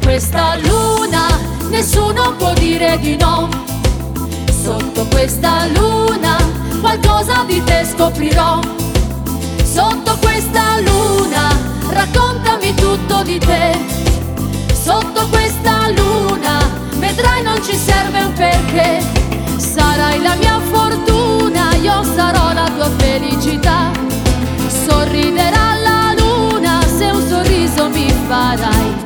questa luna nessuno può dire di no. Sotto questa luna qualcosa di te scoprirò. Sotto questa luna raccontami tutto di te. Sotto questa luna vedrai non ci serve un perché. Sarai la mia fortuna, io sarò la tua felicità. Sorriderà la luna se un sorriso mi farai.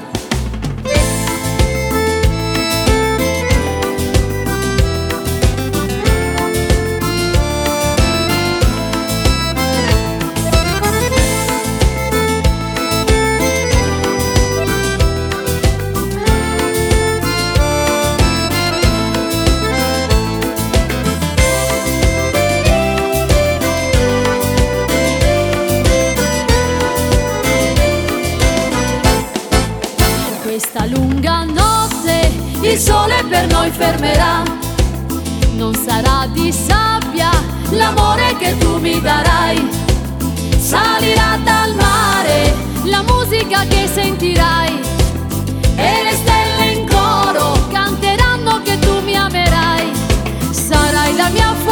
Questa lunga notte il sole per noi fermerà. Non sarà di sabbia l'amore che tu mi darai. Salirà dal mare la musica che sentirai. E le stelle in coro canteranno che tu mi amerai. Sarai la mia